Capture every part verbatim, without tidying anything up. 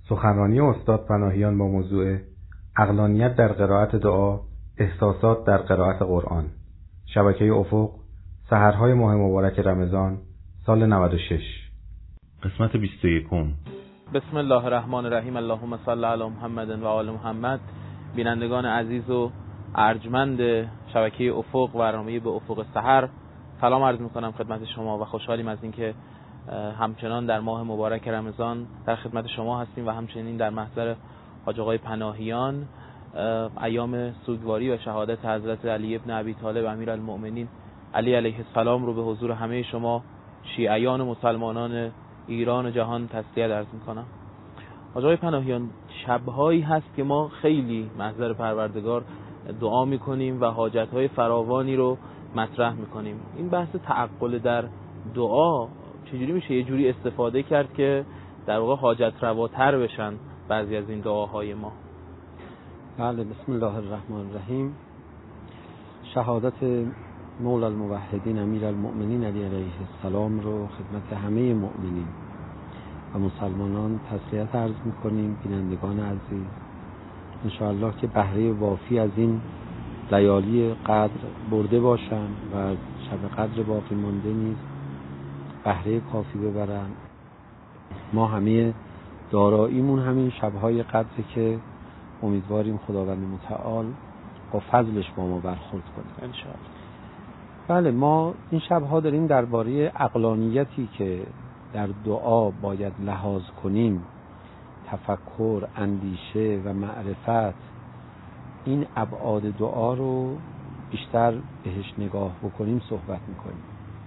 سخنرانی استاد پناهیان با موضوع عقلانیت در قرائت دعا، احساسات در قرائت قرآن، شبکه افق، سحرهای ماه مبارک رمضان، سال نود و شش. قسمت بیست و یک. بسم الله الرحمن الرحیم. اللهم صل علی محمد و آل محمد. بینندگان عزیز و ارجمند شبکه افق، برنامه به افق سحر، سلام عرض میکنم خدمت شما و خوشحالیم از اینکه همچنان در ماه مبارک رمضان در خدمت شما هستیم و همچنین در محضر حاج آقای پناهیان ایام سوگواری و شهادت حضرت علی ابن ابی طالب امیرالمؤمنین علی علیه السلام رو به حضور همه شما شیعیان و مسلمانان ایران و جهان تسلیت عرض میکنم. حاج آقای پناهیان، شبهایی هست که ما خیلی محضر پروردگار دعا میکنیم و حاجتهای فراوانی رو مطرح میکنیم. این بحث تعقل در دعا چجوری میشه یه جوری استفاده کرد که در واقع حاجت رواتر بشن بعضی از این دعاهای ما؟ بله، بسم الله الرحمن الرحیم. شهادت مولا الموحدین امیرالمؤمنین علی علیه السلام رو خدمت همه مؤمنین و مسلمانان تسلیت عرض میکنیم. بینندگان عزیز، انشاءالله که بهره وافی از این لیالی قدر برده باشن و از شب قدر باقی مانده نیز بهره کافی ببرن. ما همه داراییمون همین شبهای قدره که امیدواریم خداوند متعال با فضلش با ما برخورد کنه انشاءالله. بله، ما این شبها داریم درباره عقلانیتی که در دعا باید لحاظ کنیم، تفکر، اندیشه و معرفت، این ابعاد دعا رو بیشتر بهش نگاه بکنیم صحبت میکنیم.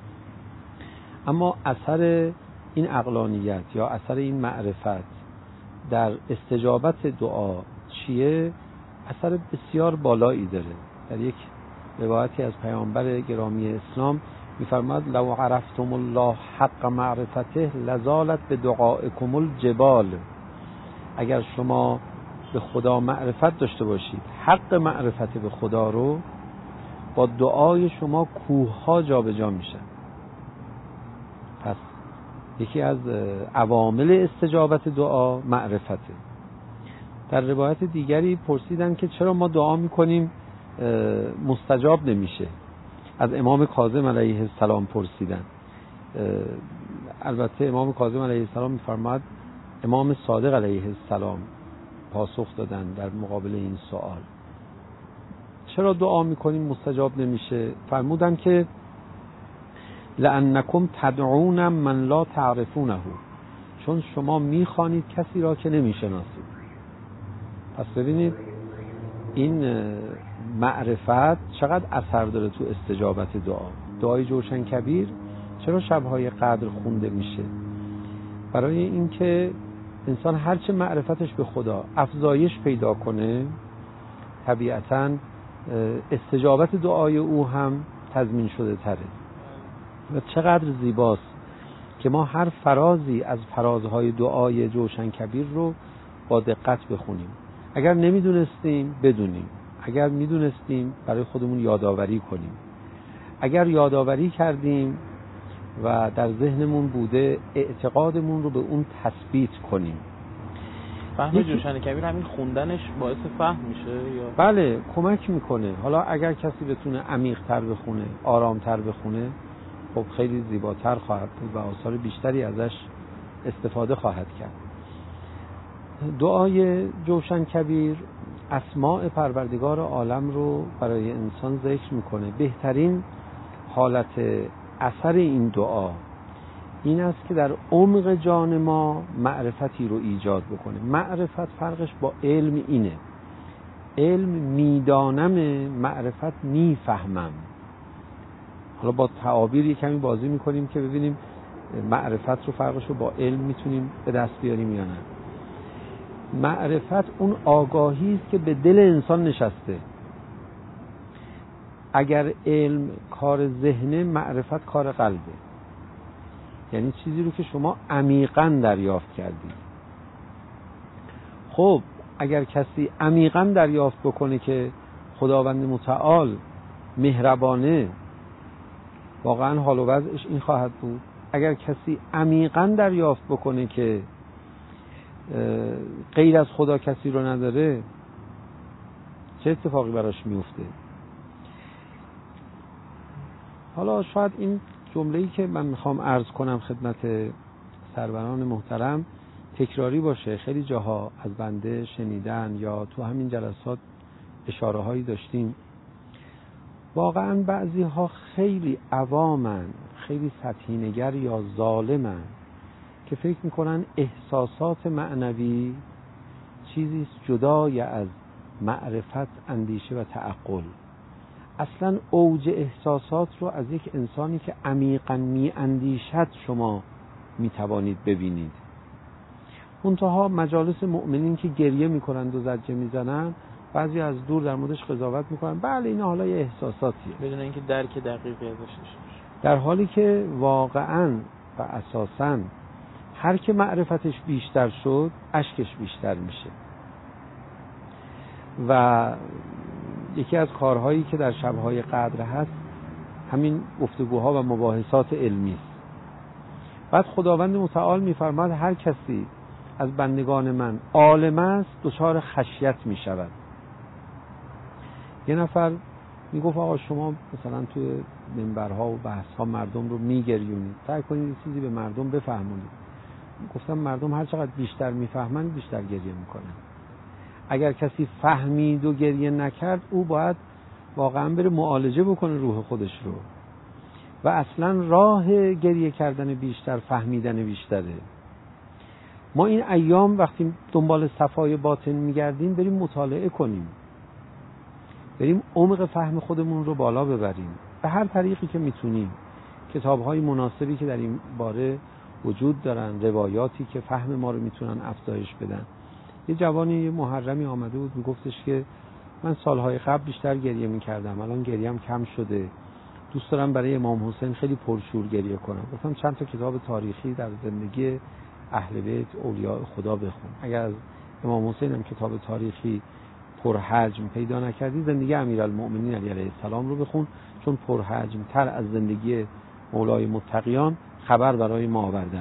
اما اثر این عقلانیت یا اثر این معرفت در استجابت دعا چیه؟ اثر بسیار بالایی داره. در یک روایتی از پیامبر گرامی اسلام می‌فرماد لو عرفتم الله حق معرفته لزالت به دعائکم الجبال. اگر شما به خدا معرفت داشته باشید، حق معرفت به خدا رو، با دعای شما کوه‌ها جابجا میشن. پس یکی از عوامل استجابت دعا معرفته. در روایت دیگری پرسیدن که چرا ما دعا میکنیم مستجاب نمیشه. از امام کاظم علیه السلام پرسیدن. البته امام کاظم علیه السلام میفرماد امام صادق علیه السلام پاسخ دادن در مقابل این سوال، چرا دعا میکنیم مستجاب نمیشه؟ فرمودن که لأنکم تدعون من لا تعرفونه، چون شما میخوانید کسی را که نمیشناسید. پس ببینید این معرفت چقدر اثر داره تو استجابت دعا. دعای جوشن کبیر چرا شبهای قدر خونده میشه؟ برای اینکه انسان هرچه معرفتش به خدا افزایش پیدا کنه، طبیعتاً استجابت دعای او هم تضمین شده تره. و چقدر زیباست که ما هر فرازی از فرازهای دعای جوشن کبیر رو با دقت بخونیم. اگر نمیدونستیم بدونیم، اگر میدونستیم برای خودمون یادآوری کنیم، اگر یادآوری کردیم و در ذهنمون بوده اعتقادمون رو به اون تثبیت کنیم. فهم جوشن کبیر همین خوندنش باعث فهم میشه یا؟ بله، کمک میکنه. حالا اگر کسی بتونه عمیق تر بخونه، آرام تر بخونه، خب خیلی زیباتر خواهد بود و آثار بیشتری ازش استفاده خواهد کرد. دعای جوشن کبیر اسماء پروردگار عالم رو برای انسان ذکر میکنه. بهترین حالت اثر این دعا این است که در عمق جان ما معرفتی رو ایجاد بکنه. معرفت فرقش با علم اینه، علم میدانم، معرفت میفهمم. حالا با تعابیر یک کمی بازی میکنیم که ببینیم معرفت رو فرقش رو با علم میتونیم به دست بیاریم یا نه. معرفت اون آگاهی است که به دل انسان نشسته. اگر علم کار ذهنه، معرفت کار قلبه. یعنی چیزی رو که شما عمیقاً دریافت کردید. خب اگر کسی عمیقاً دریافت بکنه که خداوند متعال مهربانه، واقعاً حال و وضعش این خواهد بود. اگر کسی عمیقاً دریافت بکنه که غیر از خدا کسی رو نداره چه اتفاقی براش میفته؟ حالا شاید این جمله‌ای که من میخوام عرض کنم خدمت سروران محترم تکراری باشه، خیلی جاها از بنده شنیدن یا تو همین جلسات اشاره هایی داشتیم. واقعا بعضی ها خیلی عوامن، خیلی سطحی نگر یا ظالمن که فکر میکنن احساسات معنوی چیزی جدای از معرفت، اندیشه و تعقل. اصلا اوج احساسات رو از یک انسانی که عمیقا می اندیشد شما می توانید ببینید. منتها مجالس مؤمنین که گریه میکنند و زجه میزنن، بعضی از دور در موردش قضاوت میکنن بله این حالا یه احساساتیه، بدون اینکه درک دقیقی ازش باشه، در حالی که واقعا و اساسا هر که معرفتش بیشتر شد اشکش بیشتر میشه. و یکی از کارهایی که در شبهای قدر هست همین گفتگوها و مباحثات علمی است. بعد خداوند متعال میفرماد هر کسی از بندگان من عالم است دچار خشیت میشود. یه نفر میگفت آقا شما مثلا تو منبرها و بحثها مردم رو میگریونید، سعی کنید یه چیزی به مردم بفهمونید. گفتم مردم هر چقدر بیشتر میفهمن بیشتر گریه میکنن. اگر کسی فهمید و گریه نکرد او باید واقعا بره معالجه بکنه روح خودش رو و اصلا راه گریه کردن بیشتر فهمیدن بیشتره. ما این ایام وقتی دنبال صفای باطن میگردیم بریم مطالعه کنیم، بریم عمق فهم خودمون رو بالا ببریم به هر طریقی که میتونیم. کتاب‌های مناسبی که در این باره وجود دارن، روایاتی که فهم ما رو میتونن افزایش بدن. یه جوانی یه محرمی آمده بود میگفتش که من سالهای قبل بیشتر گریه میکردم، الان گریه‌ام کم شده، دوست دارم برای امام حسین خیلی پرشور گریه کنم. گفتم چند تا کتاب تاریخی در زندگی اهل بیت اولیاء خدا بخون. اگر از امام حسین هم کتاب تاریخی پرحجم پیدا نکردی زندگی امیرالمؤمنین علی علیه السلام رو بخون، چون پرحجم تر از زندگی مولای متقیان خبر برای ما آوردن.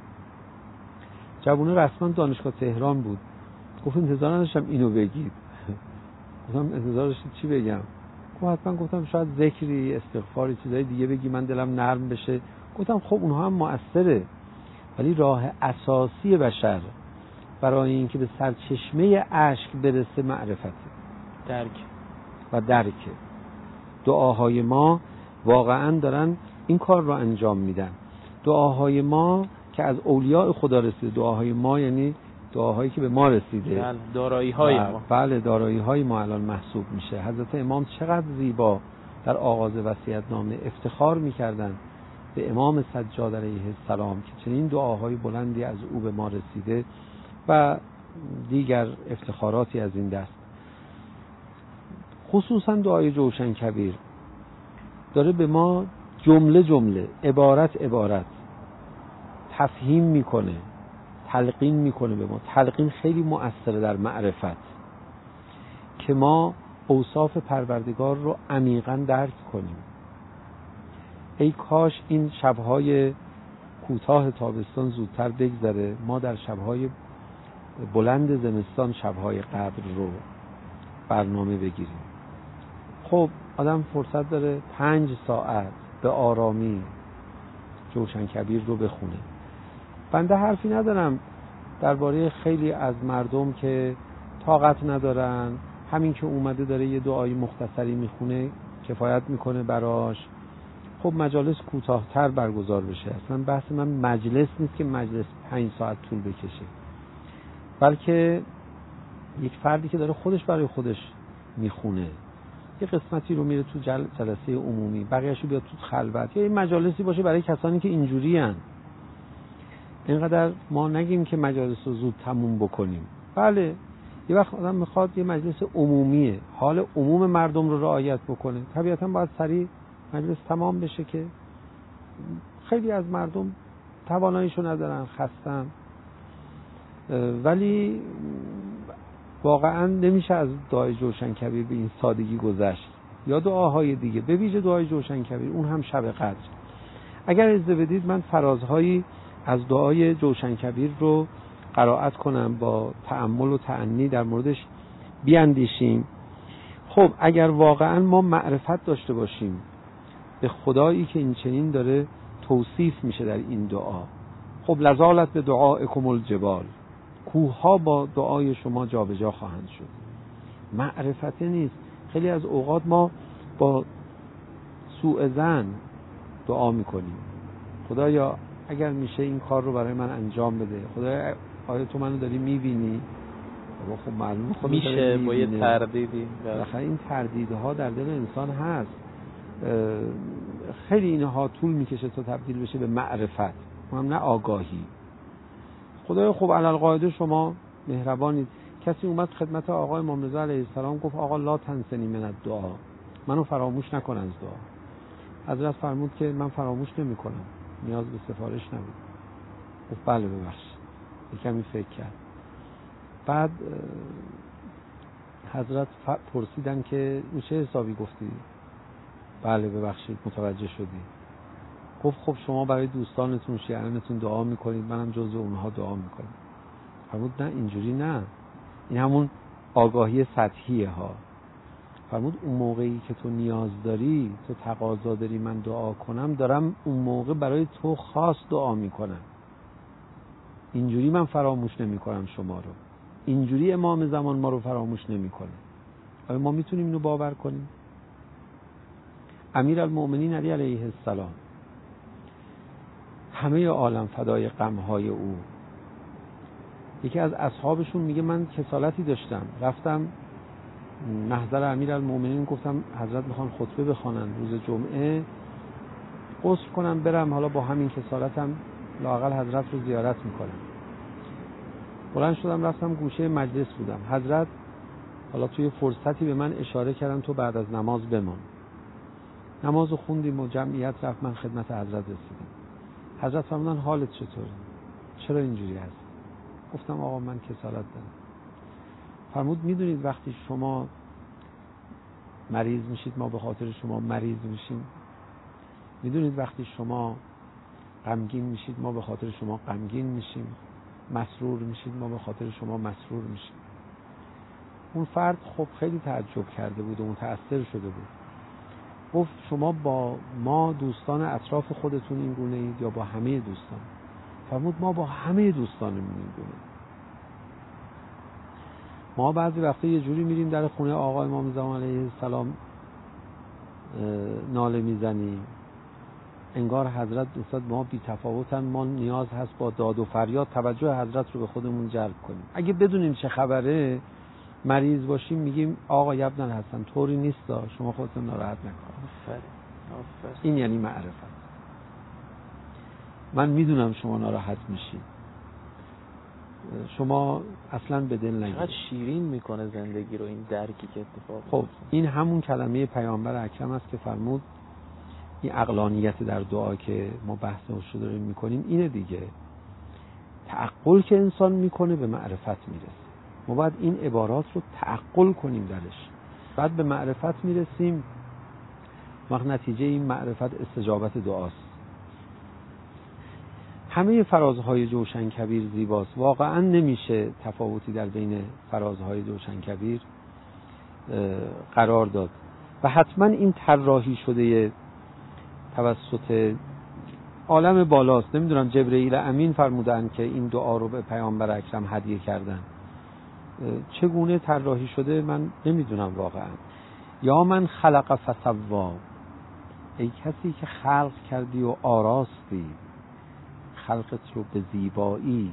جوونه رسما دانشگاه تهران بود، گفت انتظار نداشتم اینو بگید. گفتم انتظار داشتید چی بگم؟ گفت حتما. گفتم شاید ذکری، استغفاری، چیزای دیگه بگی من دلم نرم بشه. گفتم خب اونها هم مؤثره، ولی راه اساسی بشر برای اینکه به سرچشمه اشک برسه معرفت، درک و درک. دعاهای ما واقعا دارن این کار رو انجام میدن. دعاهای ما که از اولیاء خدا رسیده، دعاهای ما یعنی دعاهایی که به ما رسیده، بله دارایی های ما، بله دارایی های ما الان محسوب میشه. حضرت امام چقدر زیبا در آغاز وصیت‌نامه افتخار میکردن به امام سجاد علیه السلام که چنین دعاهای بلندی از او به ما رسیده و دیگر افتخاراتی از این دست. خصوصا دعای جوشن کبیر داره به ما جمله جمله، عبارت عبارت تفهیم میکنه، تلقین میکنه به ما. تلقین خیلی مؤثره در معرفت که ما اوصاف پروردگار رو عمیقاً درک کنیم. ای کاش این شبهای کوتاه تابستان زودتر بگذره، ما در شبهای بلند زمستان شبهای قدر رو برنامه بگیریم. خب آدم فرصت داره پنج ساعت به آرامی جوشن کبیر رو بخونه. بنده حرفی ندارم درباره خیلی از مردم که طاقت ندارن، همین که اومده داره یه دعای مختصری میخونه کفایت میکنه براش. خب مجالس کوتاه‌تر برگزار بشه. اصلا بحث من مجلس نیست که مجلس پنج ساعت طول بکشه، بلکه یک فردی که داره خودش برای خودش میخونه یه قسمتی رو میره تو جل... جلسه عمومی، بقیه‌شو بیاد تو خلوت، یا این مجالسی باشه برای کسانی که اینجوری هن. اینقدر ما نگیم که مجالس رو زود تموم بکنیم. بله یه وقت آدم میخواد یه مجلس عمومیه، حال عموم مردم رو رعایت بکنه، طبیعتاً باید سریع مجلس تمام بشه که خیلی از مردم تواناییشو ندارن، خستن. ولی واقعا نمیشه از دعای جوشن کبیر به این سادگی گذشت، یا دعاهای دیگه، به ویژه دعای جوشن کبیر، اون هم شب قدر. اگر اجازه بدید من فرازهایی از دعای جوشن کبیر رو قرائت کنم، با تأمل و تأنی در موردش بیاندیشیم. خب اگر واقعا ما معرفت داشته باشیم به خدایی که این چنین داره توصیف میشه در این دعا، خب لزالت به دعائکم الجبال، کوه ها با دعای شما جابجا خواهند شد. معرفت نیست. خیلی از اوقات ما با سوء ظن دعا میکنیم، خدایا اگر میشه این کار رو برای من انجام بده، خدایا آیا تو منو داری میبینی؟ خب معلومه خدا میشه با یه تردیدی. بالاخره این تردیدها در دل انسان هست. خیلی اینها طول میکشه تا تبدیل بشه به معرفت، هم نه آگاهی. خدایا خب علی القاعده شما مهربانید. کسی اومد خدمت آقا امام رضا علیه السلام گفت آقا لا تنسنی من الدعا، منو فراموش نکن از دعا. حضرت فرمود که من فراموش نمی کنم، نیاز به سفارش نبود. گفت بله ببخشید. یکمی فکر کرد. بعد حضرت پرسیدن که این چه حسابی گفتی؟ بله ببخشید متوجه شدی. گفت خب شما برای دوستانتون شیعانتون دعا میکنید، منم جزو اونها دعا میکنم. فرمود نه اینجوری نه، این همون آگاهی سطحیه ها. فرمود اون موقعی که تو نیاز داری، تو تقاضا داری من دعا کنم، دارم اون موقع برای تو خاص دعا میکنم. اینجوری من فراموش نمی کنم شما رو، اینجوری امام زمان ما رو فراموش نمی کنه. آیا ما میتونیم اینو باور کنیم؟ امیر المؤمنین علی علیه السلام همه عالم فدای غمهای او. یکی از اصحابشون میگه من کسالتی داشتم، رفتم محضر امیر المؤمنین، گفتم حضرت میخوان خطبه بخوانن روز جمعه، غسل کنم برم، حالا با همین کسالتم لااقل حضرت رو زیارت میکنم. بلند شدم رفتم گوشه مجلس بودم. حضرت حالا توی فرصتی به من اشاره کردن تو بعد از نماز بمان. نمازو خوندیم و جمعیت رفت، من خدمت حضرت رسیدم. حضرت فرمودن حالت چطوره؟ چرا اینجوری هست؟ گفتم آقا من کسالت دارم. فرمود میدونید وقتی شما مریض میشید ما به خاطر شما مریض میشیم؟ میدونید وقتی شما غمگین میشید ما به خاطر شما غمگین میشیم؟ مسرور میشید ما به خاطر شما مسرور میشیم؟ اون فرد خب خیلی تعجب کرده بود و متأثر شده بود. گفت شما با ما دوستان اطراف خودتون این گونه اید یا با همه دوستان؟ فرمود ما با همه دوستانمون این گونه. ما بعضی وقتا یه جوری میریم در خونه آقا امام زمان علیه السلام ناله میزنیم انگار حضرت نسبت ما بی تفاوتن، ما نیاز هست با داد و فریاد توجه حضرت رو به خودمون جلب کنیم. اگه بدونیم چه خبره، مریض باشیم میگیم آقا ابن الحسن طوری نیست، شما خودتون ناراحت نکنید. این یعنی معرفت. من میدونم شما ناراحت میشید، شما اصلا به دل نگیرید. چقدر شیرین میکنه زندگی رو این درکی که اتفاق خب این همون کلمه پیامبر اکرم است که فرمود این عقلانیت در دعا که ما بحثش رو داریم میکنیم اینه دیگه. تعقل که انسان میکنه به معرفت میرسه. ما باید این عبارات رو تعقل کنیم درش، بعد به معرفت میرسیم. وقت نتیجه این معرفت استجابت دعاست. همه فرازهای جوشن کبیر زیباست. واقعا نمیشه تفاوتی در بین فرازهای جوشن کبیر قرار داد و حتما این طراحی شده توسط عالم بالاست. نمیدونم جبرئیل امین فرمودن که این دعا رو به پیامبر اکرم هدیه کردن. چگونه طراحی شده من نمیدونم واقعا. یا من خلق فسوا، ای کسی که خلق کردی و آراستی، خلقت رو به زیبایی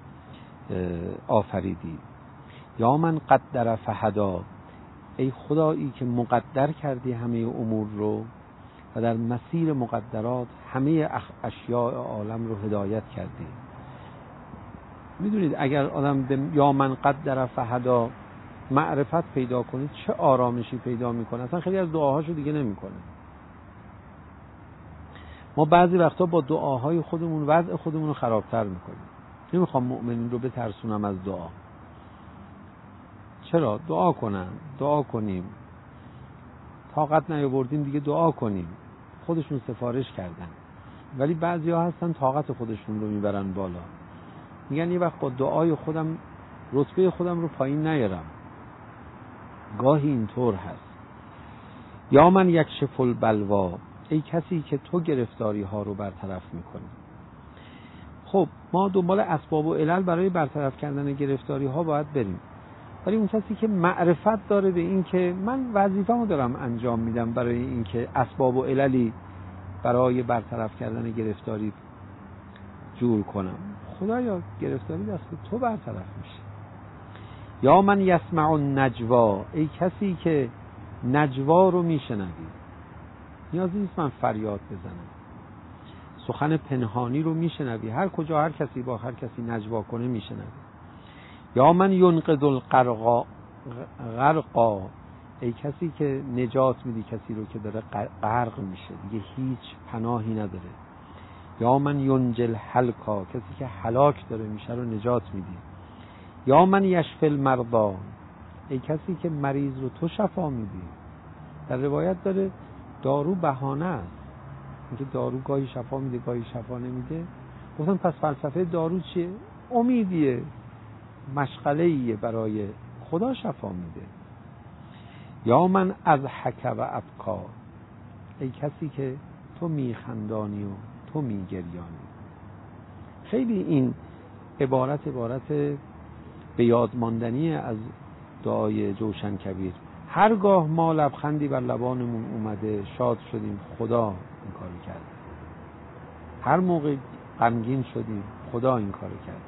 آفریدی. یا من قدر فهدا، ای خدایی که مقدر کردی همه امور رو و در مسیر مقدرات همه اشیاء عالم رو هدایت کردی. میدونید اگر آدم به یا من قدر فهدا معرفت پیدا کنه چه آرامشی پیدا میکنه، اصلا خیلی از دعاهاشو دیگه نمیکنه. ما بعضی وقتا با دعاهای خودمون وضع خودمون رو خرابتر میکنیم. نمیخوام مؤمنین رو بترسونم از دعا. چرا؟ دعا کنن، دعا کنیم. طاقت نیاوردیم دیگه دعا کنیم. خودشون سفارش کردن. ولی بعضیا هستن طاقت خودشون رو میبرن بالا. میگن یه وقت با دعای خودم رتبه خودم رو پایین نیارم. گاهی اینطور هست. یا من یکشف البلوا، ای کسی که تو گرفتاری ها رو برطرف میکنی. خب ما دنبال اسباب و علل برای برطرف کردن گرفتاری ها باید بریم، ولی اون کسی که معرفت داره به این که من وظیفه‌مو دارم انجام میدم برای این که اسباب و عللی برای برطرف کردن گرفتاری جور کنم، خدایا گرفتاری دست تو برطرف میشه. یا من یسمع النجوا، ای کسی که نجوا رو میشنوی، نیازی نیست من فریاد بزنم، سخن پنهانی رو میشنوی، هر کجا هر کسی با هر کسی نجوا کنه میشنوی. یا من ینقذ الغرقا، غرقا، ای کسی که نجات میدی کسی رو که داره غرق میشه دیگه هیچ پناهی نداره. یا من ینجی الهلکا، کسی که هلاک داره میشه رو نجات میدی. یا من یشفی المرضا، ای کسی که مریض رو تو شفا میدی. در روایت داره دارو بهانه است، اینکه دارو گاهی شفا میده گاهی شفا نمیده. گفتم پس فلسفه دارو چیه؟ امیدیه، مشغله‌ایه برای خدا شفا میده. یا من اضحک و ابکا، ای کسی که تو میخندانی و تو میگریانی. خیلی این عبارت عبارت به یاد ماندنی از دعای جوشن کبیر. هرگاه ما لبخندی بر لبانمون اومده شاد شدیم خدا این کارو کرد، هر موقع غمگین شدیم خدا این کارو کرد.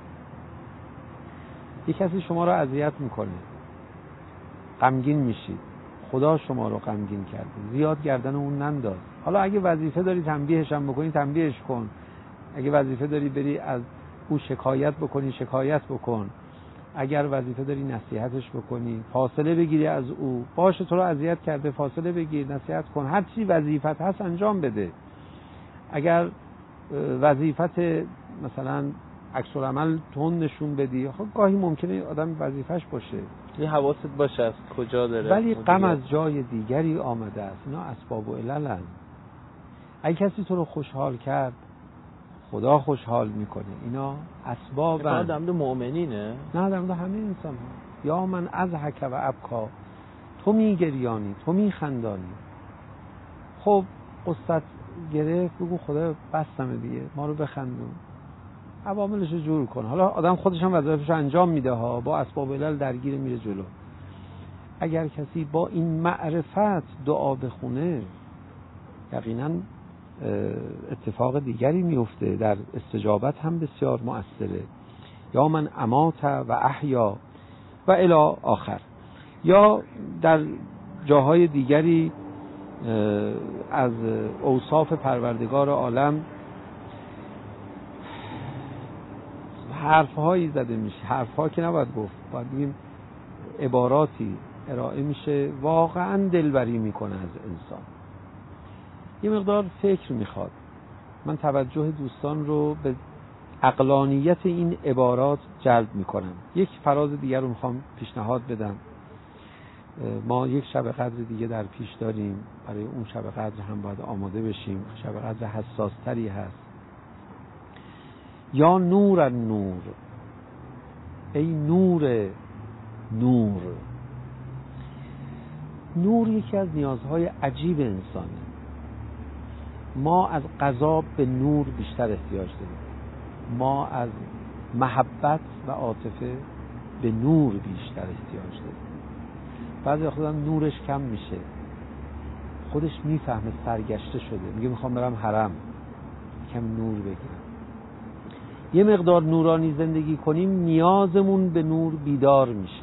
یک کسی شما رو اذیت میکنه غمگین میشید، خدا شما رو غمگین کرده، زیاد گردن اون ننداز. حالا اگه وظیفه داری تنبیهش هم بکنی تنبیهش کن، اگه وظیفه داری بری از او شکایت بکنی شکایت بکن، اگر وظیفه داری نصیحتش بکنی فاصله بگیری از او، باشه تو رو اذیت کرده فاصله بگیر نصیحت کن، هر چی وظیفت هست انجام بده. اگر وظیفت مثلا عکس العمل تون نشون بدی، خب گاهی ممکنه آدم وظیفش باشه، یه حواست باشه از کجا داره، ولی غم از جای دیگری آمده است. اینا اسباب و علل. اگه کسی تو رو خوشحال کرد خدا خوشحال میکنه، اینا اسباب. نه در مورد مؤمنینه، نه در مورد همه انسان ها. یا من اضحک و ابکا، تو میگریانی تو میخندانی. خب قصت گرفت بگو خدا بستمه دیگه ما رو بخندون، عواملش رو جور کن. حالا آدم خودش هم وظیفه‌شو انجام میده ها، با اسباب علل درگیر میره جلو. اگر کسی با این معرفت دعا بخونه یقینا اتفاق دیگری میفته، در استجابت هم بسیار مؤثره. یا من امات و احیا و الی آخر. یا در جاهای دیگری از اوصاف پروردگار عالم حرفهایی زده میشه، حرفها که نباید گفت، باید بگیم عباراتی ارائه میشه واقعا دلبری میکنه از انسان. یه مقدار فکر میخواد. من توجه دوستان رو به عقلانیت این عبارات جلب میکنم. یک فراز دیگر رو میخوام پیشنهاد بدم. ما یک شب قدر دیگه در پیش داریم، برای اون شب قدر هم باید آماده بشیم. شب قدر حساس تری هست. یا نور النور، ای نور نور. نور یکی از نیازهای عجیب انسانه. ما از قضا به نور بیشتر احتیاج داریم. ما از محبت و عاطفه به نور بیشتر احتیاج داریم. بعضی وقتا خودم نورش کم میشه، خودش میفهمه سرگشته شده، میگه میخوام برم حرم کم نور بگیرم. یه مقدار نورانی زندگی کنیم نیازمون به نور بیدار میشه.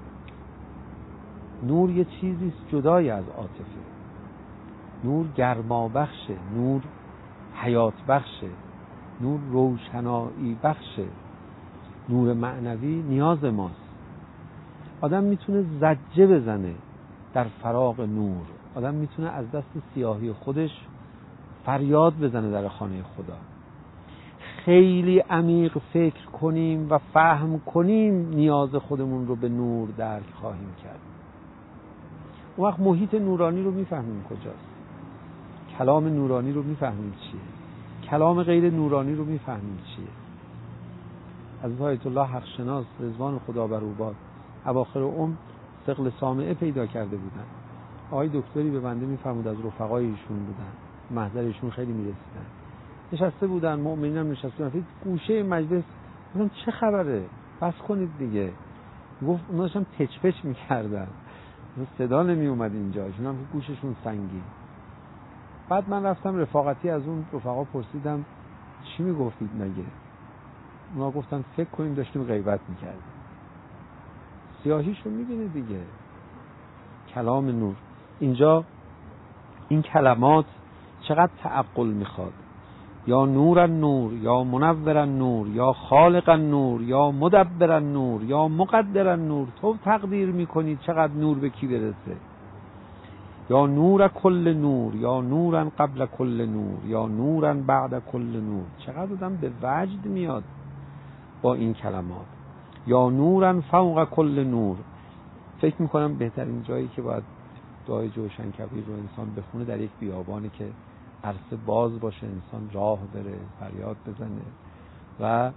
نور یه چیزی جدای از عاطفه. نور گرما بخشه، نور حیات بخشه، نور روشنایی بخشه، نور معنوی نیاز ماست. آدم میتونه زجه بزنه در فراق نور. آدم میتونه از دست سیاهی خودش فریاد بزنه در خانه خدا. خیلی عمیق فکر کنیم و فهم کنیم نیاز خودمون رو به نور درک خواهیم کرد. اون وقت محیط نورانی رو میفهمیم کجاست، کلام نورانی رو میفهمیم چیه، کلام غیر نورانی رو میفهمیم چیه. از آیت الله حق شناس رضوان خدا بر او باد اواخر عمر ثقل سامعه پیدا کرده بودن. آقای دکتری به بنده میفرمود از رفقای ایشون بودن، محضر ایشون خیلی میرسیدن، نشسته بودن، مؤمنین هم نشسته بودن گوشه مجلس. گفتم چه خبره؟ بس کنید دیگه. گفت اونا داشتن پچ پچ میکردن، صدا نمی اومد اینجا، ایشون هم گوششون سنگی. بعد من رفتم رفاقتی از اون رفقا پرسیدم چی میگفتید مگه؟ اونا گفتن فکر کنیم داشتیم غیبت میکردیم. سیاهیشو میبینه دیگه. کلام نور. اینجا این کلمات چقدر تعقل میخواد. یا نور النور، یا منور النور، یا خالق النور، یا مدبر النور، یا مقدر النور. تو تقدیر میکنی چقدر نور به کی برسه. یا نور کل نور، یا نورا قبل کل نور، یا نورا بعد کل نور. چقدر آدم به وجد میاد با این کلمات. یا نورا فوق کل نور. فکر میکنم بهترین جایی که باید دعای جوشن کبیر رو انسان بخونه در یک بیابانی که عرصه باز باشه، انسان راه بره، فریاد بزنه و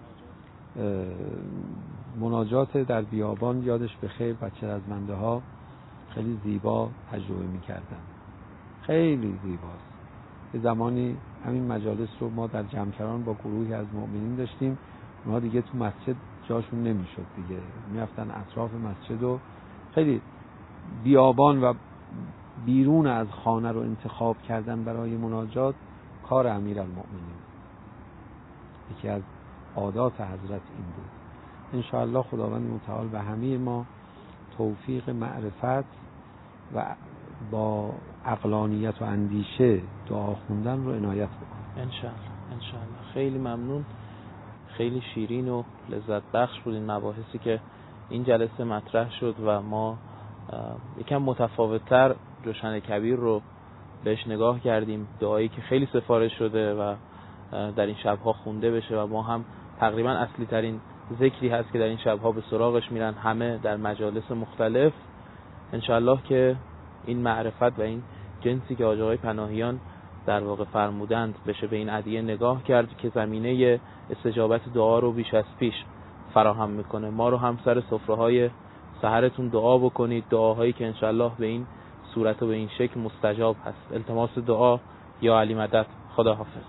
مناجات در بیابان. یادش بخیر بچه رزمنده ها خیلی زیبا تجربه میکردن، خیلی زیباست. یه زمانی همین مجالس رو ما در جمکران با گروهی از مؤمنین داشتیم. اونها دیگه تو مسجد جاشون نمیشد دیگه، میرفتن اطراف مسجد و خیلی بیابان و بیرون از خانه رو انتخاب کردن برای مناجات کار امیرالمؤمنین. یکی از عادات حضرت این بود. انشاءالله خداوند متعال به همه ما توفیق معرفت و با عقلانیت و اندیشه دعا خوندن رو عنایت بکنه. انشاءالله انشاءالله. خیلی ممنون. خیلی شیرین و لذت بخش بود این مباحثی که این جلسه مطرح شد و ما یکم متفاوت‌تر جوشن کبیر رو بهش نگاه کردیم. دعایی که خیلی سفارش شده و در این شب‌ها خونده بشه و ما هم تقریبا اصلی ترین ذکری هست که در این شب‌ها به سراغش میرن همه در مجالس مختلف. انشاءالله که این معرفت و این جنسی که آقای پناهیان در واقع فرمودند بشه به این ادعیه نگاه کرد که زمینه استجابت دعا رو بیش از پیش فراهم میکنه. ما رو هم سر سفره‌های سحرتون دعا بکنید، دعاهایی که انشاءالله به این صورت و به این شکل مستجاب هست. التماس دعا یا علی مدد. خدا حافظ.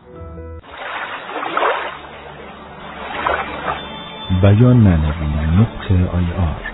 بیان معنوی نطق آی آر